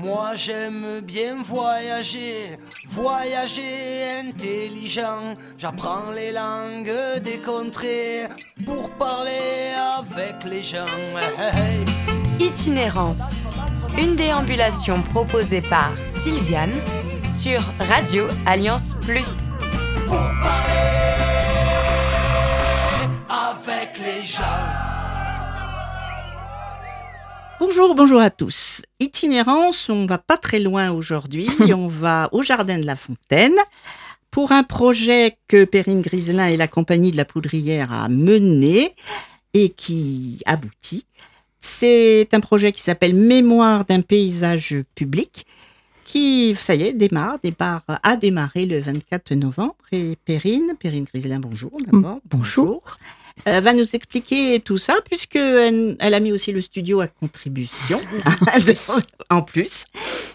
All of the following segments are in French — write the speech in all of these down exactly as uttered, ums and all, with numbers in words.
Moi j'aime bien voyager, voyager intelligent. J'apprends les langues des contrées pour parler avec les gens. Hey, hey. Itinérance, une déambulation proposée par Sylviane sur Radio Alliance Plus. Pour parler avec les gens. Bonjour, bonjour à tous. Itinérance, on va pas très loin aujourd'hui. On va au Jardin de la Fontaine pour un projet que Perrine Griselin et la compagnie de la Poudrière a mené et qui aboutit. C'est un projet qui s'appelle Mémoire d'un paysage public qui, ça y est, démarre, démarre, a démarré le vingt-quatre novembre. Et Perrine, Perrine Griselin, bonjour d'abord. Bonjour. bonjour. Euh, va nous expliquer tout ça, puisqu'elle elle a mis aussi le studio à contribution, en plus.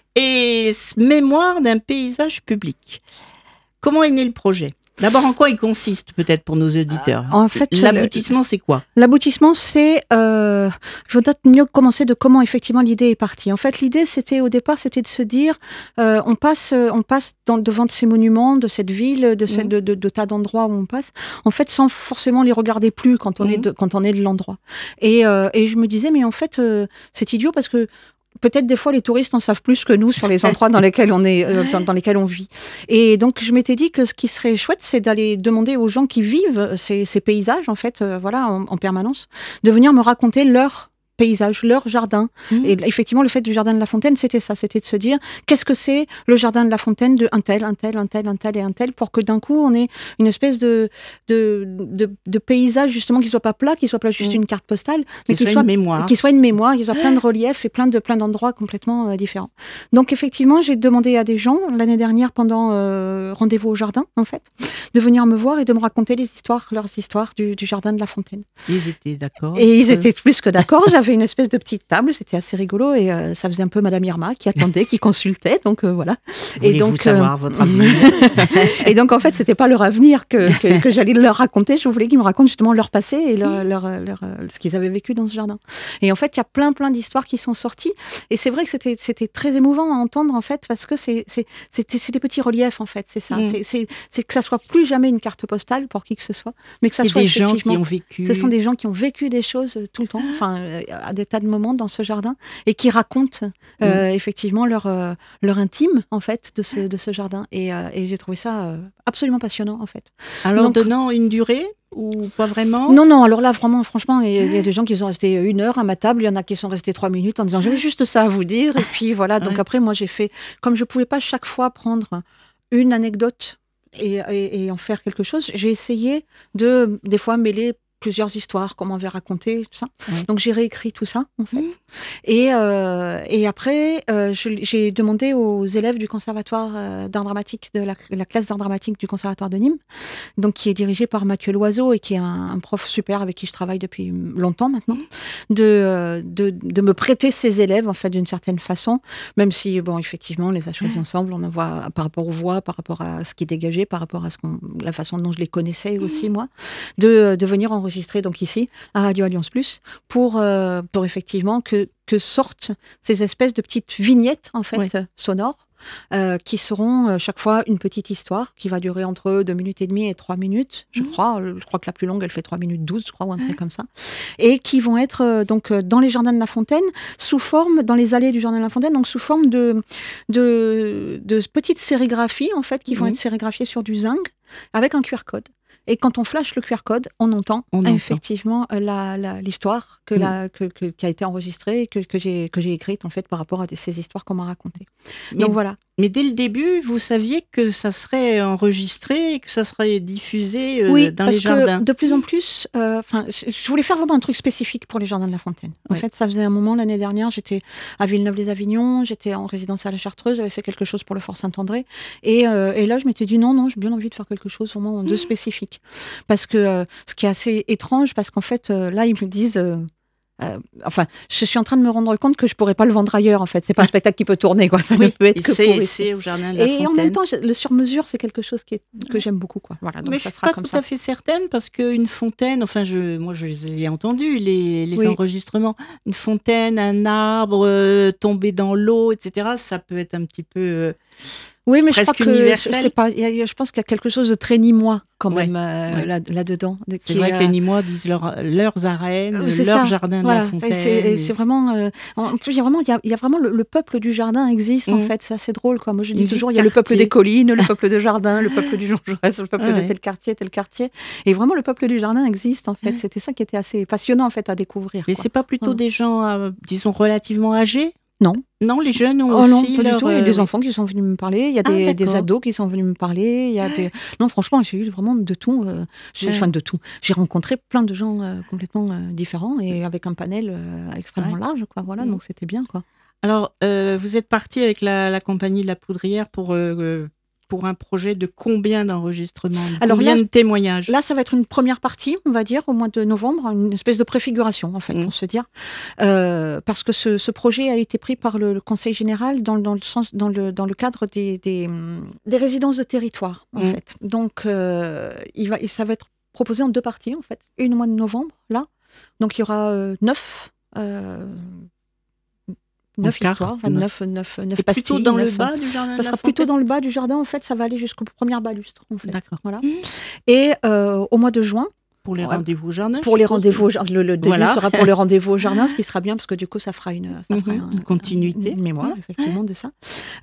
Et Mémoire d'un paysage public. Comment est né le projet ? D'abord, en quoi il consiste, peut-être, pour nos auditeurs ? En fait, L'aboutissement, c'est quoi ? L'aboutissement, c'est... Euh, je voudrais mieux commencer de comment, effectivement, l'idée est partie. En fait, l'idée, c'était, au départ, c'était de se dire, euh, on passe, on passe dans, devant de ces monuments, de cette ville, de, cette, mmh. de, de, de tas d'endroits où on passe, en fait, sans forcément les regarder plus quand on, mmh. est, de, quand on est de l'endroit. Et, euh, et je me disais, mais en fait, euh, c'est idiot parce que peut-être des fois les touristes en savent plus que nous sur les endroits dans lesquels on est, euh, dans, dans lesquels on vit. Et donc je m'étais dit que ce qui serait chouette, c'est d'aller demander aux gens qui vivent ces, ces paysages en fait, euh, voilà, en, en permanence, de venir me raconter leur paysage, leur jardin. Mmh. Et effectivement, le fait du jardin de la Fontaine, c'était ça, c'était de se dire qu'est-ce que c'est le jardin de la Fontaine de un tel, un tel, un tel, un tel et un tel, pour que d'un coup on ait une espèce de de, de, de paysage justement qui soit pas plat, qui soit pas juste mmh. une carte postale, mais qui, qui soit, soit une mémoire, qui soit une mémoire, qui soit plein de reliefs et plein de plein d'endroits complètement euh, différents. Donc effectivement, j'ai demandé à des gens l'année dernière pendant euh, rendez-vous au jardin en fait, de venir me voir et de me raconter les histoires, leurs histoires du, du jardin de la Fontaine. Ils étaient d'accord. Et ils étaient plus que d'accord. J'avais une espèce de petite table, c'était assez rigolo et euh, ça faisait un peu Madame Irma qui attendait, qui consultait, donc euh, voilà. Voulez-vous et donc savoir euh, votre avenir. Et donc en fait, c'était pas leur avenir que, que, que j'allais leur raconter. Je voulais qu'ils me racontent justement leur passé et leur, leur, leur, leur, ce qu'ils avaient vécu dans ce jardin. Et en fait, il y a plein plein d'histoires qui sont sorties. Et c'est vrai que c'était c'était très émouvant à entendre en fait parce que c'est c'est c'est, c'est des petits reliefs en fait, c'est ça. Mm. C'est, c'est c'est que ça soit plus jamais une carte postale pour qui que ce soit, mais que ça c'est soit des gens qui ont vécu. Ce sont des gens qui ont vécu des choses tout le temps, enfin à des tas de moments dans ce jardin et qui racontent euh, mmh. effectivement leur, euh, leur intime en fait de ce, de ce jardin et, euh, et j'ai trouvé ça euh, absolument passionnant en fait. Alors Donc, donnant une durée ou pas vraiment ? Non, non, alors là vraiment franchement il y, y a des gens qui sont restés une heure à ma table, il y en a qui sont restés trois minutes en disant j'avais juste ça à vous dire et puis voilà, donc ouais. Après moi j'ai fait, comme je pouvais pas chaque fois prendre une anecdote et, et, et en faire quelque chose, j'ai essayé de des fois mêler plusieurs histoires qu'on m'avait racontées, tout ça. Oui. Donc j'ai réécrit tout ça, en fait. Mmh. Et, euh, et après, euh, je, j'ai demandé aux élèves du conservatoire euh, d'art dramatique, de la, la classe d'art dramatique du conservatoire de Nîmes, donc qui est dirigée par Mathieu Loiseau et qui est un, un prof super avec qui je travaille depuis longtemps maintenant, mmh. de, euh, de, de me prêter ses élèves, en fait, d'une certaine façon, même si, bon, effectivement, on les a choisis mmh. ensemble, on en voit par rapport aux voix, par rapport à ce qui dégageait, par rapport à ce qu'on, la façon dont je les connaissais aussi, mmh. moi, de, de venir enregistrer enregistré donc ici à Radio Alliance Plus pour euh, pour effectivement que que sortent ces espèces de petites vignettes en fait oui. sonores euh, qui seront euh, chaque fois une petite histoire qui va durer entre deux minutes et demie et trois minutes je mmh. crois je crois que la plus longue elle fait trois minutes douze je crois ou un truc mmh. comme ça et qui vont être euh, donc euh, dans les jardins de la Fontaine sous forme dans les allées du jardin de la Fontaine donc sous forme de de de petites sérigraphies en fait qui vont mmh. être sérigraphiées sur du zinc avec un Q R code. Et quand on flash le Q R code, on entend on effectivement entend. La, la, l'histoire que mmh. la, que, que, qui a été enregistrée, que, que, j'ai, que j'ai écrite en fait par rapport à des, ces histoires qu'on m'a racontées. Mais, Donc voilà. Mais dès le début, vous saviez que ça serait enregistré et que ça serait diffusé euh, oui, dans les jardins. Oui, parce que de plus en plus, euh, je voulais faire vraiment un truc spécifique pour les jardins de la Fontaine. En oui. fait, ça faisait un moment, l'année dernière, j'étais à Villeneuve-les-Avignon, j'étais en résidence à la Chartreuse, j'avais fait quelque chose pour le Fort Saint-André. Et, euh, et là, je m'étais dit non, non, j'ai bien envie de faire quelque chose vraiment de spécifique. Parce que euh, ce qui est assez étrange, parce qu'en fait, euh, là, ils me disent... Euh, euh, enfin, je suis en train de me rendre compte que je pourrais pas le vendre ailleurs, en fait. C'est pas un spectacle qui peut tourner, quoi. Ça Oui, ne peut être et que c'est, pour ici. c'est au Jardin de la Et Fontaine. en même temps, je- le sur-mesure, c'est quelque chose qui est, que j'aime beaucoup, quoi. Voilà, donc Mais ça je suis sera pas comme tout ça. à fait certaine parce qu'une fontaine, enfin, je, moi je les ai entendus, les, les Oui. enregistrements. Une fontaine, un arbre euh, tombé dans l'eau, et cetera. Ça peut être un petit peu. euh, Oui, mais je presque crois que universel. c'est pas. il y a- il y a- je pense qu'il y a quelque chose de très nimois quand Ouais, même euh, ouais. là, là-dedans. de- C'est qui vrai est, que les euh, Nîmois disent leur- leurs arènes, Euh, C'est leur ça, jardin de voilà. la C'est- fontaine. C'est et- c'est vraiment. euh, en plus, il y a vraiment, il y a, il y a vraiment le, le peuple du jardin existe en Mhm. fait. C'est assez drôle, quoi. Moi, je Une dis vie de toujours, il y a le peuple quartier. des collines, le peuple de jardin, le peuple du Jean Jaurès, le peuple Ah de ouais. tel quartier, tel quartier. Et vraiment, le peuple du jardin existe en fait. Ouais. C'était ça qui était assez passionnant en fait à découvrir. Mais quoi. c'est pas plutôt Voilà. des gens, euh, disons, relativement âgés? Non. Non, les jeunes ont Oh non, aussi pas du leur. tout. Il y a euh, des oui. enfants qui sont venus me parler. Il y a Ah, des, des d'accord. ados qui sont venus me parler. Il y a des. Non, franchement, j'ai eu vraiment de tout. euh, j'ai- Ouais. Enfin, de tout. J'ai rencontré plein de gens euh, complètement euh, différents et avec un panel euh, extrêmement Ouais. large, quoi. Voilà, Mhm. donc c'était bien, quoi. Alors, euh, vous êtes parti avec la, la compagnie de la Poudrière pour, euh, pour un projet de combien d'enregistrements, de Alors combien là, de témoignages? Là, ça va être une première partie, on va dire, au mois de novembre, une espèce de préfiguration, en fait, Mm. pour se dire. Euh, parce que ce, ce projet a été pris par le, le Conseil général dans, dans le, sens, dans, le, dans le cadre des, des, hum, des résidences de territoire, en Mm. fait. Donc, euh, il va, ça va être proposé en deux parties, en fait. Une au mois de novembre, là. Donc, il y aura euh, neuf. Euh, Neuf Quart, histoires, enfin, neuf. neuf, neuf, neuf Et pastilles. plutôt dans le neuf- bas du jardin de Ça la sera plutôt Fontaine? dans le bas du jardin, en fait, ça va aller jusqu'au premier balustre, en fait. D'accord. Voilà. Et euh, au mois de juin, Pour les Ouais. rendez-vous au jardin? pour je les suppose. rendez-vous, au jar- le, le début Voilà. sera pour les rendez-vous au jardin, ce qui sera bien parce que du coup, ça fera une, ça fera Mhm. un- Une continuité. une mémoire, Ouais. effectivement, de ça.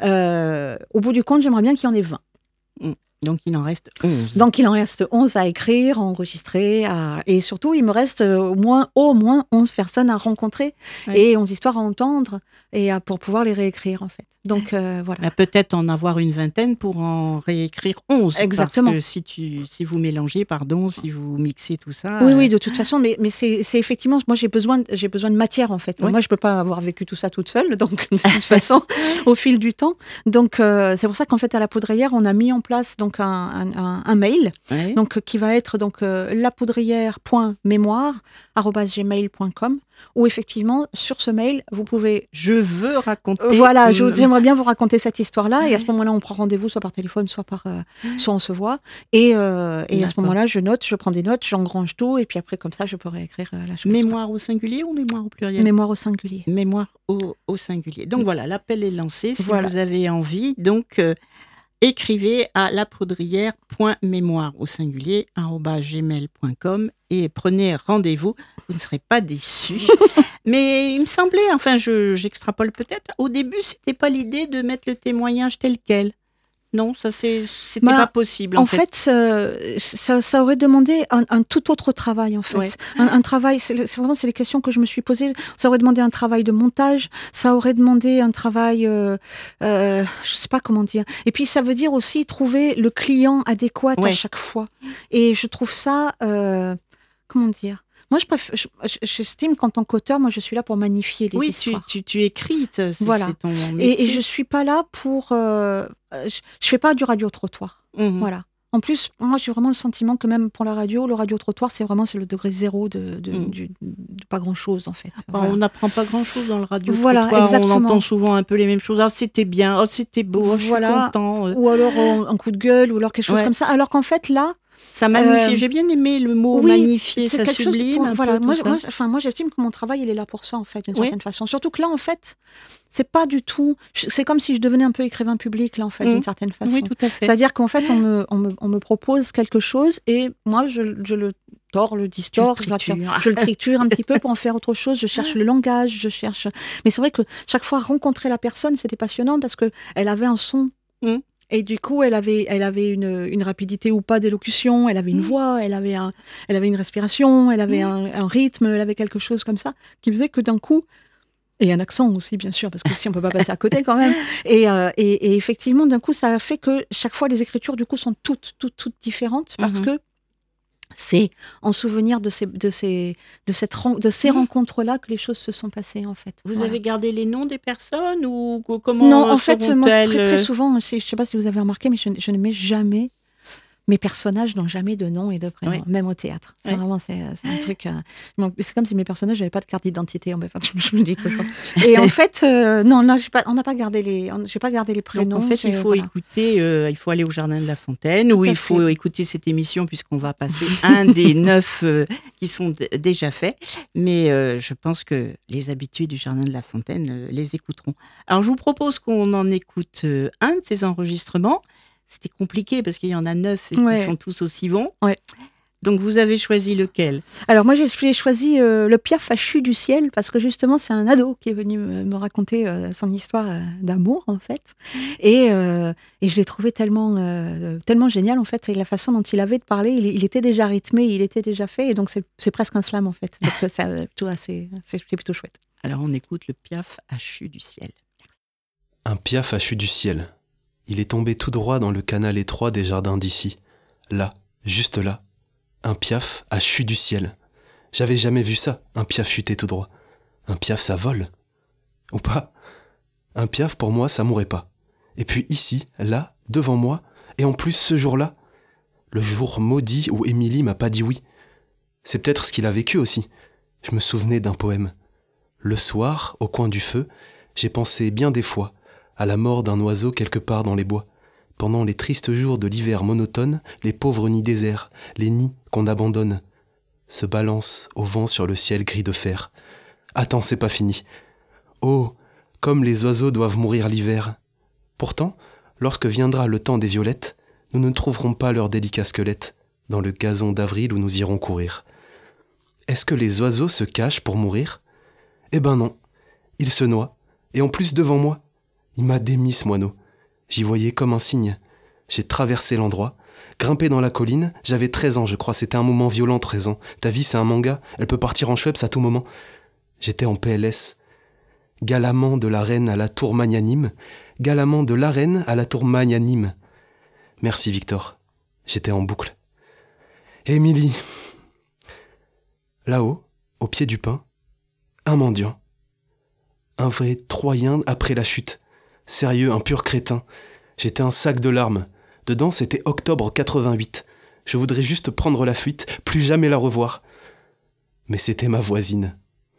Euh, au bout du compte, j'aimerais bien qu'il y en ait vingt. Donc, il en reste onze. Donc, il en reste onze à écrire, à enregistrer, à- et surtout, il me reste euh, au moins, au moins onze personnes à rencontrer Ouais. et onze histoires à entendre et à- pour pouvoir les réécrire, en fait. Donc, euh, voilà. Bah, peut-être en avoir une vingtaine pour en réécrire onze. Exactement. Parce que si, tu, si vous mélangez, pardon, si vous mixez tout ça... Oui, euh, oui, de toute façon, mais, mais c'est c'est effectivement, moi j'ai besoin, de- j'ai besoin de matière en fait. Oui. Moi je peux pas avoir vécu tout ça toute seule, donc de toute façon, au fil du temps. Donc euh, c'est pour ça qu'en fait à la Poudrière, on a mis en place donc un, un, un- un mail, ouais. donc qui va être donc euh, lapoudrière point mémoire arobase gmail point com, où effectivement sur ce mail vous pouvez Je veux raconter... voilà, je- Mm. j'aimerais bien vous raconter cette histoire-là. Et à ce Ouais. moment-là, on prend rendez-vous soit par téléphone, soit par, euh, soit on se voit. Et, euh, et à ce D'accord. moment-là, je note, je prends des notes, j'engrange tout, et puis après, comme ça, je peux réécrire euh, la chose. Mémoire au singulier ou mémoire au pluriel? Mémoire au singulier. Mémoire au, au singulier. Donc voilà, l'appel est lancé. Si Voilà. vous avez envie, donc euh, écrivez à lapoudrière.mémoire au singulier arobase gmail point com et prenez rendez-vous. Vous ne serez pas déçus. Mais il me semblait, enfin, je, j'extrapole peut-être. Au début, c'était pas l'idée de mettre le témoignage tel quel. Non, ça c'est, c'était Bah, pas possible. En, En, fait, euh, ça, ça aurait demandé un, un tout autre travail, en fait. Ouais. Un, un travail, c'est c'est vraiment c'est les questions que je me suis posées. Ça aurait demandé un travail de montage, ça aurait demandé un travail, euh, euh, je sais pas comment dire. Et puis ça veut dire aussi trouver le client adéquat Ouais. à chaque fois. Et je trouve ça, euh, comment dire. Moi, je préfère, je- je- j'estime qu'en tant qu'auteur, moi, je suis là pour magnifier les oui, tu, histoires. tu, tu écris, c'est, Voilà. c'est ton Et, métier. et je suis pas là pour. euh, je, je fais pas du radio-trottoir. Mhm. Voilà. En plus, moi, j'ai vraiment le sentiment que même pour la radio, le radio-trottoir, c'est vraiment c'est le degré zéro de, de, Mm. du- de pas grand-chose, en fait. Bah, Voilà. On n'apprend pas grand-chose dans le radio. Voilà, trottoir. On exactement. entend souvent un peu les mêmes choses. Ah, c'était bien, oh, c'était beau, oh, je Voilà. suis content. euh. Ou alors euh, un coup de gueule, ou alors quelque chose Ouais. comme ça. Alors qu'en fait, là, Ça magnifie. Euh, J'ai bien aimé le mot oui, magnifier, c'est ça quelque chose sublime pour- un voilà, peu moi, tout ça. moi, enfin, moi, j'estime que mon travail, il est là pour ça, en fait, d'une Oui. certaine façon. Surtout que là, en fait, c'est pas du tout. je- C'est comme si je devenais un peu écrivain public, là, en fait, Mm. d'une certaine façon. Oui, tout à fait. C'est-à-dire qu'en fait, on me, on, me, on me propose quelque chose et moi, je, je le tords, le distord, Tu je, le le triture. tritures. je le triture un petit peu pour en faire autre chose. Je cherche le langage, je cherche. Mais c'est vrai que chaque fois, rencontrer la personne, c'était passionnant parce qu'elle avait un son. Mm. Et du coup, elle avait, elle avait une, une rapidité ou pas d'élocution, elle avait une Mm. voix, elle avait, un, elle avait une respiration, elle avait Mm. un, un rythme, elle avait quelque chose comme ça qui faisait que d'un coup, et un accent aussi, bien sûr, parce que si on peut pas passer à côté quand même. Et, euh, et, et effectivement, d'un coup, ça a fait que chaque fois, les écritures, du coup, sont toutes, toutes, toutes différentes parce Mhm. que c'est en souvenir de ces, de ces, de cette, ren- de ces Mhm. rencontres-là que les choses se sont passées, en fait. Vous Voilà. avez gardé les noms des personnes ou ou comment Non, en euh, fait, moi, seront-elles, très, très euh, souvent, je ne sais pas si vous avez remarqué, mais je, je ne mets jamais mes personnages n'ont jamais de nom et de prénom, Oui. même au théâtre. C'est Oui. vraiment, c'est, c'est un truc. Euh, donc, c'est comme si mes personnages n'avaient pas de carte d'identité. En fait, je me dis toujours. Et en fait, euh, non, non, j'ai pas, on n'a pas gardé les, on, j'ai pas gardé les prénoms. Donc en fait, il j'ai- faut voilà. écouter, euh, il faut aller au Jardin de la Fontaine, Tout ou à il faut fait. écouter cette émission puisqu'on va passer un des neuf euh, qui sont d- déjà faits. Mais euh, je pense que les habitués du Jardin de la Fontaine euh, les écouteront. Alors je vous propose qu'on en écoute euh, un de ces enregistrements. C'était compliqué parce qu'il y en a neuf et Ouais. qui sont tous aussi bons. Ouais. Donc vous avez choisi lequel? Alors moi j'ai j'ai choisi euh, le Piaf à Chu du ciel parce que justement c'est un ado qui est venu me, me raconter euh, son histoire euh, d'amour en fait et, euh, et je l'ai trouvé tellement euh, tellement génial en fait et la façon dont il avait de parler il, il était déjà rythmé, il était déjà fait et donc c'est, c'est presque un slam en fait donc euh, c'est euh, plutôt assez c'est, c'est plutôt chouette. Alors on écoute le Piaf à Chu du ciel. Un piaf a chu du ciel. Il est tombé tout droit dans le canal étroit des jardins d'ici. Là, juste là. Un piaf a chu du ciel. J'avais jamais vu ça, un piaf chuter tout droit. Un piaf, ça vole. Ou pas. Un piaf, pour moi, ça mourrait pas. Et puis ici, là, devant moi, et en plus ce jour-là, le jour maudit où Émilie m'a pas dit oui. C'est peut-être ce qu'il a vécu aussi. Je me souvenais d'un poème. Le soir, au coin du feu, j'ai pensé bien des fois à la mort d'un oiseau quelque part dans les bois. Pendant les tristes jours de l'hiver monotone, les pauvres nids déserts, les nids qu'on abandonne, se balancent au vent sur le ciel gris de fer. Attends, c'est pas fini. Oh, comme les oiseaux doivent mourir l'hiver. Pourtant, lorsque viendra le temps des violettes, nous ne trouverons pas leurs délicats squelettes dans le gazon d'avril où nous irons courir. Est-ce que les oiseaux se cachent pour mourir ? Eh ben non, ils se noient, et en plus devant moi. Il m'a démis ce moineau. J'y voyais comme un signe. J'ai traversé l'endroit, grimpé dans la colline, j'avais treize ans je crois, c'était un moment violent, treize ans. Ta vie c'est un manga, elle peut partir en Schweppes à tout moment. J'étais en P L S. Galamant de la reine à la tour magnanime, galamant de la reine à la tour magnanime. Merci Victor, j'étais en boucle. Émilie. Là-haut, au pied du pin, un mendiant. Un vrai Troyen après la chute. Sérieux, un pur crétin. J'étais un sac de larmes. Dedans, c'était octobre quatre-vingt-huit. Je voudrais juste prendre la fuite, plus jamais la revoir. Mais c'était ma voisine.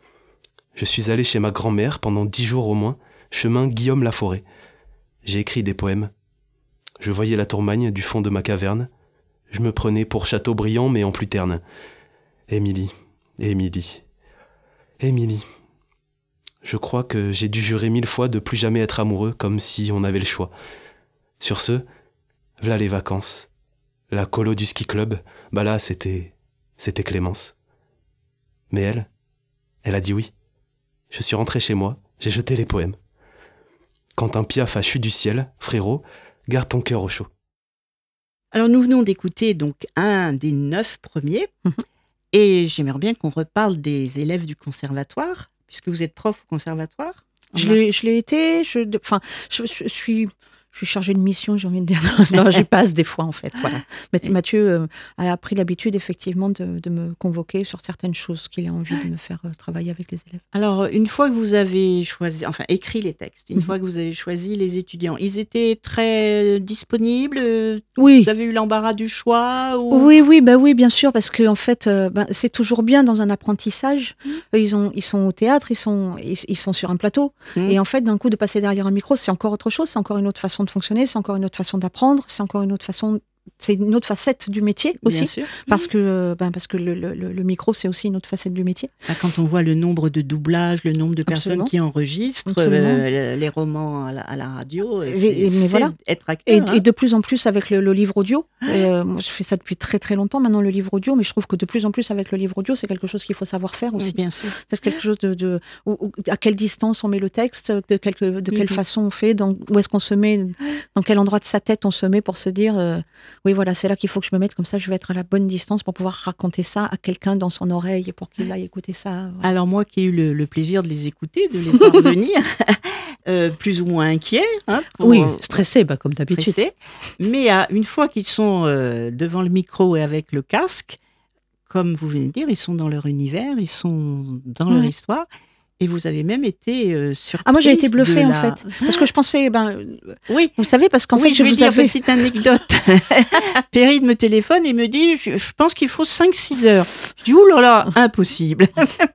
Je suis allé chez ma grand-mère pendant dix jours au moins, chemin Guillaume Laforêt. J'ai écrit des poèmes. Je voyais la Tourmagne du fond de ma caverne. Je me prenais pour Châteaubriand, mais en plus terne. Émilie, Émilie, Émilie. Je crois que j'ai dû jurer mille fois de plus jamais être amoureux, comme si on avait le choix. Sur ce, v'là les vacances. La colo du ski club, bah là, c'était... c'était Clémence. Mais elle, elle a dit oui. Je suis rentré chez moi, j'ai jeté les poèmes. Quand un piaf a chu du ciel, frérot, garde ton cœur au chaud. Alors nous venons d'écouter donc un des neuf premiers. Mhm. Et j'aimerais bien qu'on reparle des élèves du conservatoire, puisque vous êtes prof au conservatoire. Je l'ai, je l'ai été, je, de- enfin, je, je- je suis, je suis chargée de mission, j'ai envie de dire. Non, j'y passe des fois, en fait. Voilà. Mais Mathieu euh, a pris l'habitude, effectivement, de, de me convoquer sur certaines choses qu'il a envie de me faire euh, travailler avec les élèves. Alors, une fois que vous avez choisi, enfin, écrit les textes, une Mhm. fois que vous avez choisi les étudiants, ils étaient très disponibles. euh, Oui. Vous avez eu l'embarras du choix ou... Oui, oui, bah oui, bien sûr, parce que en fait, euh, ben, c'est toujours bien dans un apprentissage. Eux, Ils, ont, ils sont au théâtre, ils sont, ils, ils sont sur un plateau. Mhm. Et en fait, d'un coup, de passer derrière un micro, c'est encore autre chose, c'est encore une autre façon de fonctionner, c'est encore une autre façon d'apprendre, c'est encore une autre façon, c'est une autre facette du métier aussi. Bien sûr. Parce que, euh, ben, parce que le, le- le- le micro, c'est aussi une autre facette du métier. Ah, quand on voit le nombre de doublages, le nombre de personnes Absolument. qui enregistrent Absolument. euh, les romans à la, à la radio, Et- c'est, et- mais c'est voilà. être Et, acteur. hein. et de plus en plus avec le, le livre audio. Euh, moi, je fais ça depuis très très longtemps maintenant, le livre audio, mais je trouve que de plus en plus avec le livre audio, c'est quelque chose qu'il faut savoir faire Oui, aussi. bien sûr. C'est quelque chose de, de où- où- à quelle distance on met le texte, de, quelle- de quelle Mhm. façon on fait, dans, où est-ce qu'on se met, dans quel endroit de sa tête on se met pour se dire, euh, oui voilà, c'est là qu'il faut que je me mette, comme ça je vais être à la bonne distance pour pouvoir raconter ça à quelqu'un dans son oreille pour qu'il aille écouter ça. Voilà. Alors moi qui ai eu le, le plaisir de les écouter, de les parvenir, euh, plus ou moins inquiets. hein, pour- Oui, stressé, bah, comme d'habitude. stressés. Mais à- une fois qu'ils sont euh, devant le micro et avec le casque, comme vous venez de dire, ils sont dans leur univers, ils sont dans leur Ouais. histoire. Et vous avez même été euh, surprise. Ah, moi, j'ai été bluffée, de en la... fait. Parce que je pensais, ben, oui. Vous savez, parce qu'en oui, fait, je je vais vous dire avais... petite anecdote. Perrine me téléphone et me dit, je, je pense qu'il faut cinq six heures. Je dis, ouh là là, impossible.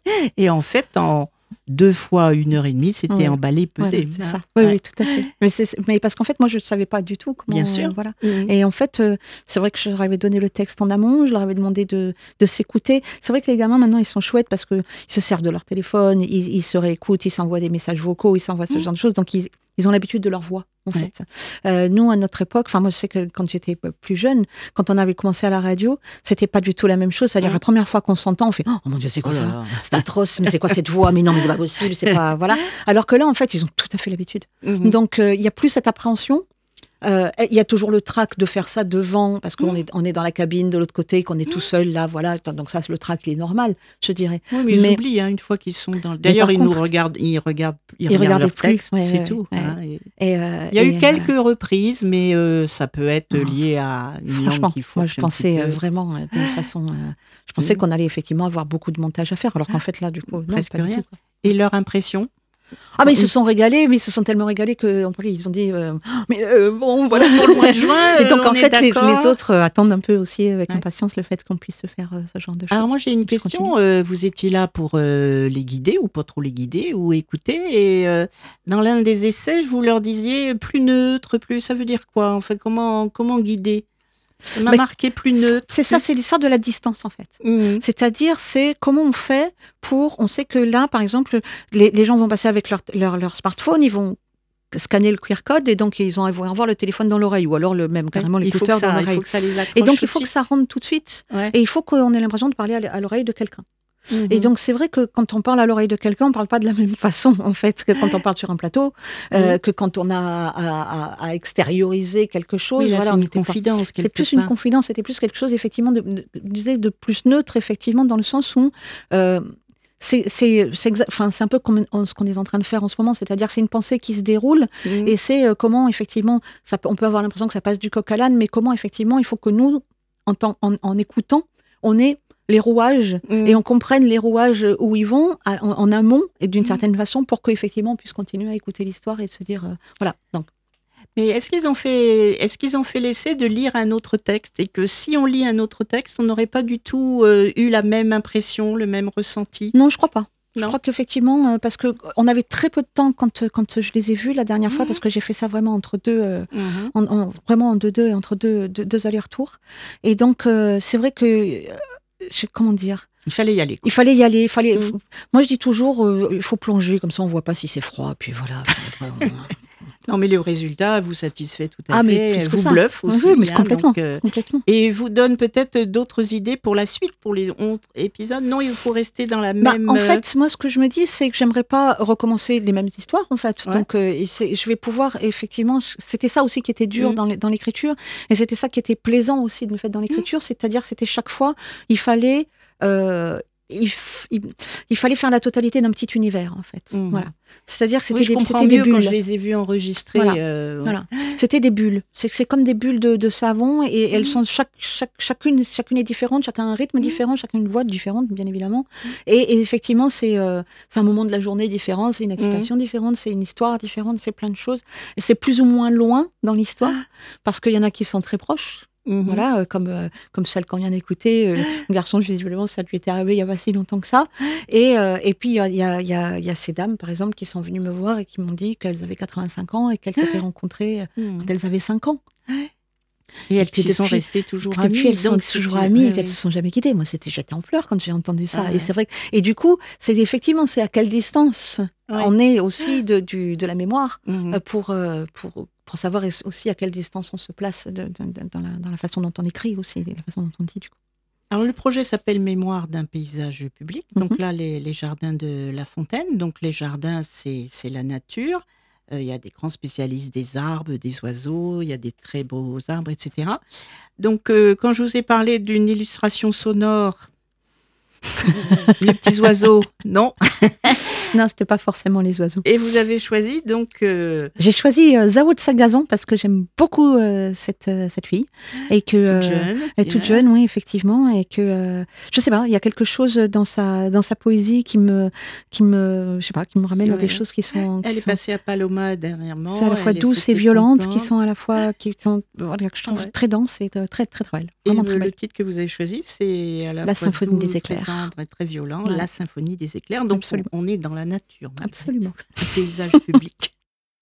Et en fait, en deux fois une heure et demie, c'était Ouais. emballé, pesé. Ouais, c'est ça. Oui, Ouais. oui, tout à fait. Mais, c'est, mais parce qu'en fait, moi, je ne savais pas du tout comment... Bien sûr. euh, voilà. Mhm. Et en fait, euh, c'est vrai que je leur avais donné le texte en amont, je leur avais demandé de, de s'écouter. C'est vrai que les gamins, maintenant, ils sont chouettes parce qu'ils se servent de leur téléphone, ils, ils se réécoutent, ils s'envoient des messages vocaux, ils s'envoient ce Mhm. genre de choses. Donc, ils, ils ont l'habitude de leur voix, en Ouais. fait. Euh, nous, à notre époque, enfin, moi, je sais que quand j'étais plus jeune, quand on avait commencé à la radio, c'était pas du tout la même chose. C'est-à-dire, Mhm. la première fois qu'on s'entend, on fait « Oh mon Dieu, c'est quoi Oh là ça là. C'est atroce, mais c'est quoi cette voix? Mais non, mais c'est pas possible, c'est pas... » Voilà. Alors que là, en fait, ils ont tout à fait l'habitude. Mhm. Donc, euh, il n'y a plus cette appréhension. Euh, Il y a toujours le trac de faire ça devant, parce qu'on est, on est dans la cabine de l'autre côté, qu'on est tout seul là, voilà. Donc ça, le trac, il est normal, je dirais. Oui, mais ils Mais- oublient hein, une fois qu'ils sont dans le... D'ailleurs, par ils nous contre- regardent, ils regardent, ils Ils regardent regardaient leur plus, texte, ouais, c'est ouais, tout. ouais. hein, et- Et, euh, Il y a et, eu euh, quelques reprises, mais euh, ça peut être Non. lié à une langue Franchement, qui moi, je fonctionne un petit pensais euh, peu. vraiment euh, d'une façon. euh, je pensais Mhm. qu'on allait effectivement avoir beaucoup de montage à faire, alors qu'en fait, là, du coup, non, Presque pas du rien. tout, quoi. Et leur impression? Ah, mais ils se Oui. sont régalés, mais ils se sont tellement régalés que, en fait, ils ont dit, euh, mais euh, bon, voilà. Pour le mois de juin, Et donc, euh, en on est fait, les, d'accord. les autres euh, attendent un peu aussi avec Ouais. impatience le fait qu'on puisse faire euh, ce genre de choses. Alors moi j'ai une Puis question, euh, vous étiez là pour euh, les guider ou pas trop les guider ou écouter et euh, dans l'un des essais vous leur disiez plus neutre, plus ça veut dire quoi? Enfin comment comment guider? Ça m'a Mais marqué plus neutre. C'est ça, c'est l'histoire de la distance, en fait. Mhm. C'est-à-dire, c'est comment on fait pour... On sait que là, par exemple, les, les gens vont passer avec leur, leur, leur smartphone, ils vont scanner le Q R code et donc ils, ont, ils vont avoir le téléphone dans l'oreille ou alors le, même carrément il faut que l'écouteur dans ça, il l'oreille. faut que ça les accroche. Et donc, tout il faut de que ça rentre tout de suite. suite. Ouais. Et il faut qu'on ait l'impression de parler à l- à l'oreille de quelqu'un. Mhm. Et donc, c'est vrai que quand on parle à l'oreille de quelqu'un, on ne parle pas de la même façon, en fait, que quand on parle sur un plateau, euh, Mhm. que quand on a à, à- à extérioriser quelque chose. Oui, là, voilà, c'est on une n'était pas- confidence C'est quelque plus une part. confidence, c'était plus quelque chose, effectivement, de, de, je disais, de plus neutre, effectivement, dans le sens où euh, c'est c'est- c'est exa- enfin, c'est un peu comme on- ce qu'on est en train de faire en ce moment, c'est-à-dire que c'est une pensée qui se déroule Mhm. et c'est euh, comment, effectivement, ça, peut- on peut avoir l'impression que ça passe du coq à l'âne, mais comment, effectivement, il faut que nous, en, temps- en, en écoutant, on ait les rouages Mhm. et on comprenne les rouages où ils vont à- en, en amont et d'une Mhm. certaine façon pour qu'effectivement on puisse continuer à écouter l'histoire et se dire, euh, voilà, donc. Mais est-ce qu'ils ont fait, est-ce qu'ils ont fait l'essai de lire un autre texte et que si on lit un autre texte, on n'aurait pas du tout euh, eu la même impression, le même ressenti? Non, je crois pas. Je Non. crois qu'effectivement, euh, parce qu'on avait très peu de temps quand, euh, quand je les ai vus la dernière fois, Mhm. parce que j'ai fait ça vraiment entre deux, euh, Mhm. en, en- vraiment en deux, deux, entre deux, deux, deux allers-retours. Et donc, euh, c'est vrai que, euh, je- comment dire, Il fallait y aller. quoi. il fallait y aller. Il fallait, Mhm. faut- moi, je dis toujours, euh, il faut plonger, comme ça on voit pas si c'est froid, puis voilà. puis après, on- Non, mais le résultat vous satisfait tout à Ah, mais fait. plus que vous ça. bluffe aussi. Oui, mais hein, complètement. donc, euh, Complètement. et vous donne peut-être d'autres idées pour la suite, pour les onze épisodes. Non, il faut rester dans la Bah, même. en euh, fait, moi, ce que je me dis, c'est que j'aimerais pas recommencer les mêmes histoires, en fait. Ouais. Donc, euh, et c'est- je vais pouvoir, effectivement, c'était ça aussi qui était dur Mhm. dans les- dans l'écriture, et c'était ça qui était plaisant aussi de le faire dans l'écriture, c'est-à-dire, c'était chaque fois, il fallait, euh, il, f- il, il fallait faire la totalité d'un petit univers, en fait. Mhm. Voilà. C'est-à-dire, c'était oui, je des, comprends c'était des mieux quand bulles. je les ai vus enregistrés. Voilà. euh, Voilà. C'était des bulles. C'est c'est comme des bulles de, de savon et elles sont chaque, chaque, chacune, chacune est différente, chacun a un rythme différent, chacun une voix différente, bien évidemment. Et, et effectivement, c'est euh, c'est un moment de la journée différent, c'est une excitation différente, c'est une histoire différente, c'est plein de choses. Et c'est plus ou moins loin dans l'histoire parce qu'il y en a qui sont très proches. Mhm. Voilà, euh, comme, euh, comme celle qu'on vient d'écouter. euh, le garçon, visiblement, ça lui était arrivé il n'y a pas si longtemps que ça. Et, euh, et puis, il y a, il y, a, il y, a, il y a ces dames, par exemple, qui sont venues me voir et qui m'ont dit qu'elles avaient quatre-vingt-cinq ans et qu'elles s'étaient rencontrées euh, Mhm. quand elles avaient cinq ans. Et elles puis qui sont depuis- restées toujours Depuis, amies. elles sont donc toujours c'était- amies et ouais, qu'elles ouais. se sont jamais quittées. Moi, c'était, j'étais en pleurs quand j'ai entendu ça. Ah et ouais. c'est vrai. que- Et du coup, c'est effectivement, c'est à quelle distance Ouais. on est aussi de, du, de la mémoire Mhm. euh, pour, euh, pour, pour savoir es- aussi à quelle distance on se place de- de- de- dans, la, dans la façon dont on écrit aussi, et la façon dont on dit, du coup. Alors le projet s'appelle Mémoire d'un paysage public. Donc Mhm. là, les, les jardins de La Fontaine. Donc les jardins, c'est c'est la nature. Euh, Il y a des grands spécialistes des arbres, des oiseaux. Il y a des très beaux arbres, et cetera. Donc euh, quand je vous ai parlé d'une illustration sonore, les petits oiseaux, non. Non, c'était pas forcément les oiseaux. Et vous avez choisi donc... Euh... J'ai choisi euh, Zao de Sagazon parce que j'aime beaucoup euh, cette, euh, cette fille. Et que, euh, toute jeune. Elle est toute jeune, oui, effectivement. Et que, euh, je sais pas, il y a quelque chose dans sa, dans sa poésie qui me, qui me, je sais pas, qui me ramène ouais. à des choses qui sont... Qui elle est sont... passée à Paloma dernièrement. C'est à la fois douce et violente, qui sont à la fois... Qui sont, voilà, que je trouve ouais. très dense et très, très, très belle. Vraiment et très le, belle. le titre que vous avez choisi, c'est à la, la fois symphonie doux, des éclairs. Très tendre et très violent, ouais. La symphonie des éclairs. Donc on, on est dans la nature. Absolument. Un paysage public.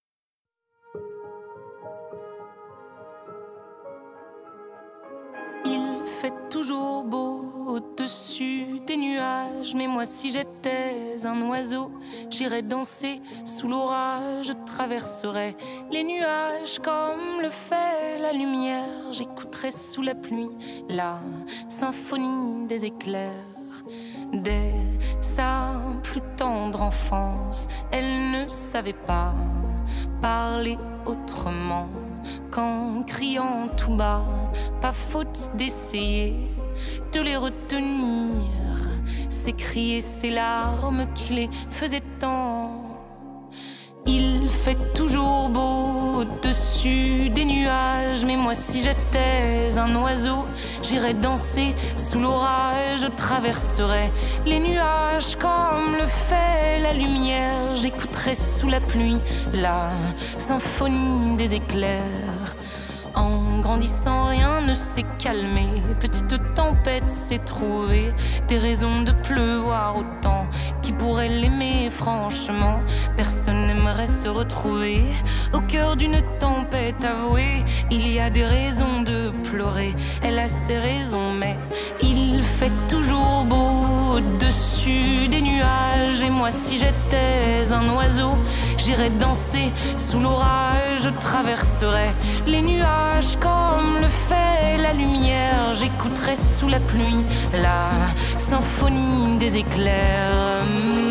Il fait toujours beau au-dessus des nuages, mais moi si j'étais un oiseau, j'irais danser sous l'orage, je traverserais les nuages comme le fait la lumière, j'écouterais sous la pluie la symphonie des éclairs. Dès sa plus tendre enfance, elle ne savait pas parler autrement qu'en criant tout bas. Pas faute d'essayer de les retenir, ces cris et ces larmes qui les faisaient tant. Il fait toujours beau au-dessus des nuages, mais moi si j'étais un oiseau, j'irais danser sous l'orage, je traverserais les nuages comme le fait la lumière, j'écouterais sous la pluie la symphonie des éclairs. En grandissant, rien ne s'est calmé. Petite tempête s'est trouvée des raisons de pleuvoir autant. Qui pourrait l'aimer, franchement? Personne n'aimerait se retrouver au cœur d'une tempête avouée. Il y a des raisons de pleurer, elle a ses raisons, mais il fait toujours beau au-dessus des nuages. Et moi, si j'étais un oiseau, j'irais danser sous l'orage, je traverserais les nuages comme le fait la lumière, j'écouterai sous la pluie la symphonie des éclairs.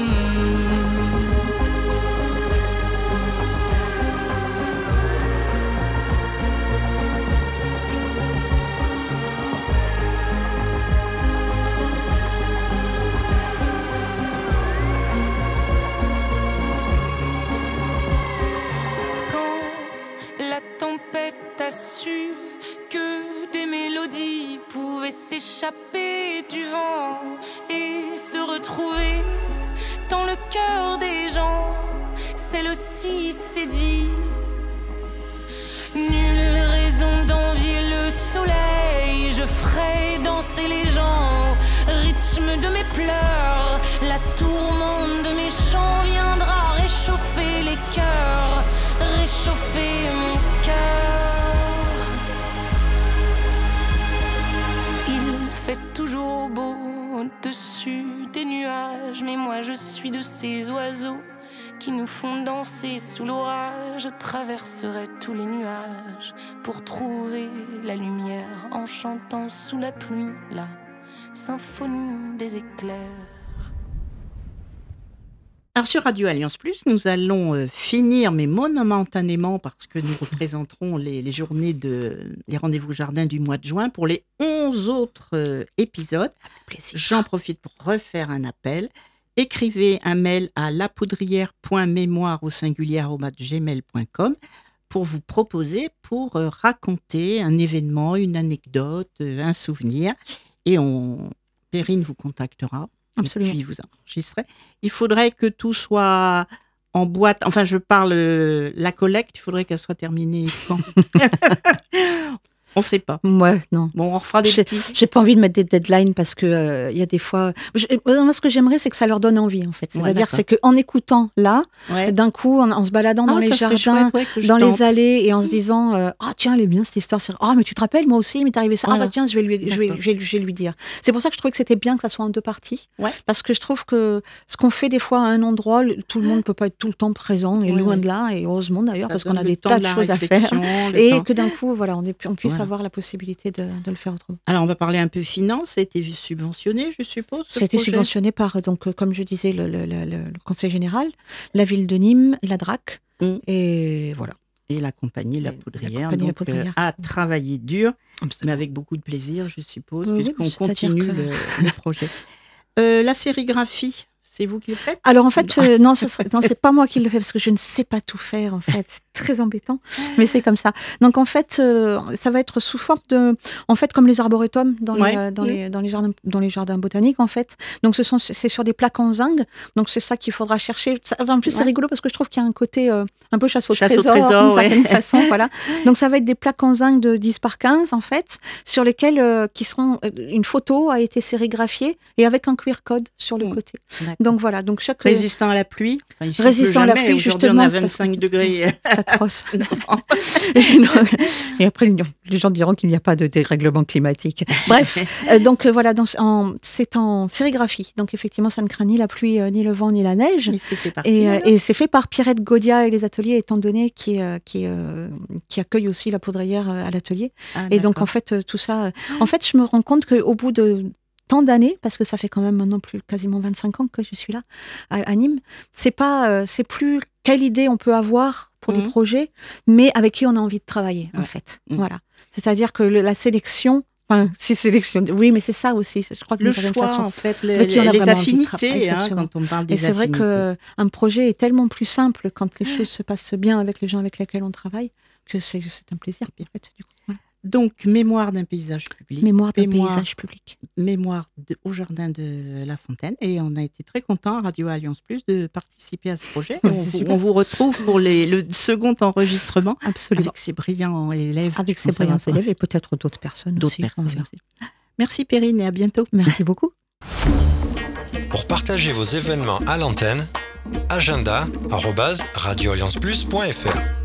Quand la tempête a su que des mélodies pouvaient s'échapper du vent et se retrouver dans le cœur des gens, celle-ci s'est dit: nulle raison d'envier le soleil, je ferai danser les gens au rythme de mes pleurs, la tourmente de mes chants viendra réchauffer les cœurs, réchauffer mon cœur. Il fait toujours beau au-dessus des nuages, mais moi je suis de ces oiseaux qui nous font danser sous l'orage. Je traverserai tous les nuages pour trouver la lumière en chantant sous la pluie la symphonie des éclairs. Alors sur Radio Alliance Plus, nous allons euh, finir, mais momentanément, parce que nous représenterons les, les journées de les rendez-vous jardin du mois de juin pour les onze autres euh, épisodes. J'en profite pour refaire un appel. Écrivez un mail à lapoudrière point mémoire au singulier arobase gmail point com pour vous proposer, pour euh, raconter un événement, une anecdote, euh, un souvenir. Et on, Perrine vous contactera. Absolument. Et puis vous enregistrez. Il faudrait que tout soit en boîte. Enfin, je parle euh, la collecte. Il faudrait qu'elle soit terminée quand? On ne sait pas. Ouais, non. Bon, on refera des j'ai, petits. J'ai pas envie de mettre des deadlines parce que il euh, y a des fois. Je, moi, ce que j'aimerais, c'est que ça leur donne envie, en fait. C'est-à-dire, ouais, c'est qu'en écoutant là, ouais. d'un coup, en, en se baladant ah, dans les jardins, chouette, ouais, dans tente. les allées, et en se disant, ah euh, oh, tiens, elle est bien cette histoire. Ah, oh, mais tu te rappelles, moi aussi, il m'est arrivé ça. Voilà. Ah bah tiens, je vais lui, je vais, je vais, je vais lui dire. C'est pour ça que je trouvais que c'était bien que ça soit en deux parties, ouais. parce que je trouve que ce qu'on fait des fois à un endroit, tout le monde peut pas être tout le temps présent, et ouais, loin ouais. de là, et heureusement d'ailleurs, ça parce qu'on a des tas de choses à faire, et temps. que d'un coup, voilà, on, est, on puisse voilà. avoir la possibilité De, de le faire autrement. Alors, on va parler un peu finance. Ça a été subventionné, je suppose. Ça a été subventionné par, donc, comme je disais, le, le, le, le Conseil général, la ville de Nîmes, la D R A C, mmh. et voilà. Et la compagnie La Poudrière, la compagnie donc, la Poudrière. Euh, a travaillé dur, Absolument. mais avec beaucoup de plaisir, je suppose, oui, puisqu'on oui, continue que... le, le projet. Euh, la sérigraphie, C'est vous qui le faites? Alors en fait, euh, non, ce serait, non, c'est pas moi qui le fais parce que je ne sais pas tout faire en fait. C'est très embêtant, mais c'est comme ça. Donc en fait, euh, ça va être sous forme de, en fait, comme les arboretums dans, Ouais. les, dans, Mmh. les, dans les jardins, dans les jardins botaniques en fait. Donc ce sont, c'est sur des plaques en zinc. Donc c'est ça qu'il faudra chercher. Ça, en plus, c'est Ouais. rigolo parce que je trouve qu'il y a un côté euh, un peu chasse au Chasse au trésor, trésor, d'une ouais. certaine façon, voilà. Donc ça va être des plaques en zinc de dix par quinze en fait, sur lesquelles euh, qui seront euh, une photo a été sérigraphiée et avec un Q R code sur le Mmh. côté. D'accord. Donc voilà. Donc chaque Résistant à la pluie. Enfin, ici, Résistant il pleut à la jamais. pluie, Aujourd'hui, on justement, a parce vingt-cinq que- degrés. c'est atroce. et, donc- et après, les gens diront qu'il n'y a pas de dérèglement climatique. Bref, euh, donc euh, voilà, dans- en- c'est en sérigraphie. Donc effectivement, ça ne craint ni la pluie, euh, ni le vent, ni la neige. Il s'est fait partie. Et, euh, alors et c'est fait par Pierrette Gaudia et les ateliers, étant donné qui, euh, qui, euh, qui accueille aussi la poudrière euh, à l'atelier. Ah, Et donc, d'accord. en fait, euh, tout ça. euh, En fait, je me rends compte qu'au bout de tant d'années, parce que ça fait quand même maintenant plus quasiment vingt-cinq ans que je suis là à, à Nîmes, c'est pas, euh, c'est plus quelle idée on peut avoir pour Mhm. des projets, mais avec qui on a envie de travailler, en Ouais. fait. Mhm. Voilà. C'est-à-dire que le- la sélection, enfin, si sélection, oui, mais c'est ça aussi. Je crois que Le d'une certaine choix, façon. en fait, les, Avec qui on a les vraiment envie de tra- affinités, hein, Exactement. quand on parle des Et c'est vrai affinités. qu'un projet est tellement plus simple quand les choses se passent bien avec les gens avec lesquels on travaille que c'est c'est un plaisir. En fait, du coup. Voilà. Donc, mémoire d'un paysage public, Mémoire d'un Mémoire. paysage public. mémoire de- au jardin de La Fontaine. Et on a été très contents, Radio Alliance Plus, de participer à ce projet. Ouais, on, c'est vous- super. on vous retrouve pour les, le second enregistrement Absolument. avec ces brillants élèves. Avec du ces brillants conservatoire. élèves et peut-être d'autres personnes D'autres aussi. personnes on verra. aussi. Merci Perrine et à bientôt. Merci beaucoup. Pour partager vos événements à l'antenne, agenda arobase radio alliance plus point f r.